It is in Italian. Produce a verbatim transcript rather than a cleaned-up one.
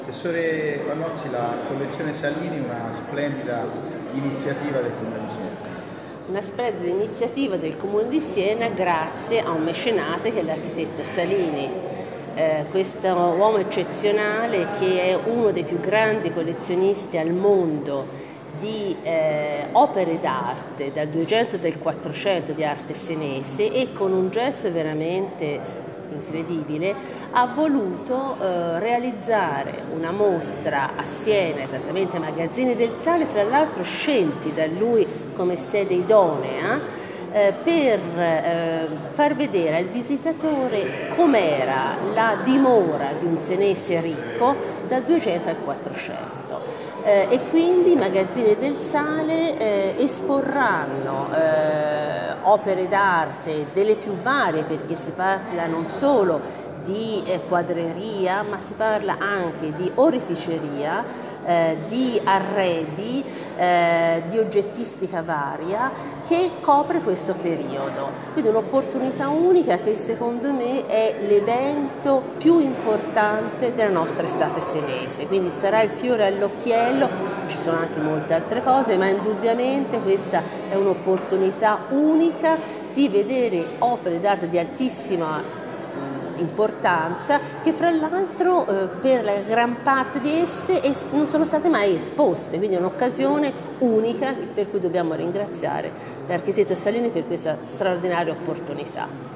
Professore Vannozzi, la collezione Salini è una splendida iniziativa del Comune di Siena. Una splendida iniziativa del Comune di Siena grazie a un mecenate che è l'architetto Salini, eh, questo uomo eccezionale che è uno dei più grandi collezionisti al mondo di eh, opere d'arte dal duecento e del quattrocento di arte senese, e con un gesto veramente incredibile ha voluto eh, realizzare una mostra a Siena, esattamente ai Magazzini del Sale, fra l'altro scelti da lui come sede idonea, eh, per eh, far vedere al visitatore com'era la dimora di un senese ricco dal duecento al quattrocento. Eh, e quindi i Magazzini del Sale eh, esporranno eh, opere d'arte delle più varie, perché si parla non solo di eh, quadreria, ma si parla anche di oreficeria, eh, di arredi, eh, di oggettistica varia che copre questo periodo. Quindi un'opportunità unica che secondo me è l'evento più importante della nostra estate senese, quindi sarà il fiore all'occhiello. Ci sono anche molte altre cose, ma indubbiamente questa è un'opportunità unica di vedere opere d'arte di altissima importanza che fra l'altro eh, per la gran parte di esse es- non sono state mai esposte, quindi è un'occasione unica per cui dobbiamo ringraziare l'architetto Salini per questa straordinaria opportunità.